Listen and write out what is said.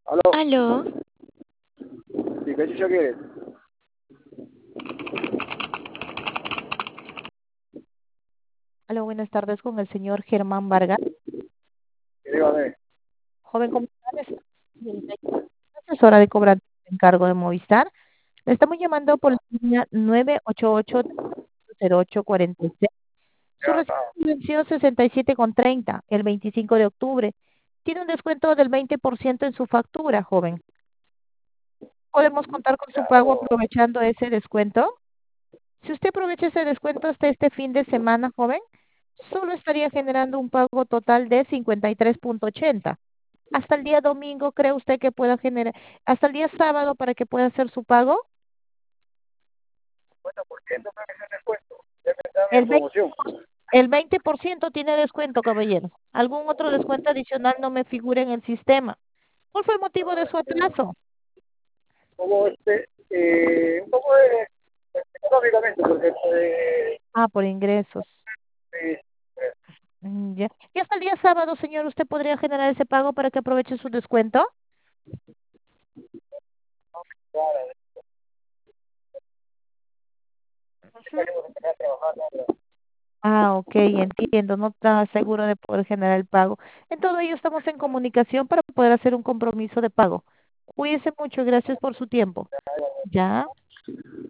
Aló, Aló, ¿y qué chucha quieres? aló, buenas tardes con el señor Germán Vargas. Dígame. Joven, ¿cómo está? Asesora de cobranza de encargo de Movistar. Le estamos llamando por la línea 988-0846. Su Ya, recibo venció 67,30 el 25 de octubre. Tiene un descuento del 20% en su factura, joven. ¿Podemos contar con su ya, pago aprovechando ese descuento? Si usted aprovecha ese descuento hasta este fin de semana, joven, solo estaría generando un pago total de 53,80. Hasta el día domingo, ¿cree usted que pueda generar, hasta el día sábado para que pueda hacer su pago? bueno, ¿por qué no me haces el descuento? Ya me dan El en 20, promoción. el 20% tiene descuento, caballero. ¿Algún otro descuento adicional no me figura en el sistema? ¿Cuál fue el motivo de su atraso? Como un poco de, económicamente, porque Ah, por ingresos. eh, Ya. Y hasta el día sábado, señor, ¿usted podría generar ese pago para que aproveche su descuento? Ujú. Ah, ok, entiendo. No está seguro de poder generar el pago. En todo ello estamos en comunicación para poder hacer un compromiso de pago. Cuídese mucho y gracias por su tiempo. Ya.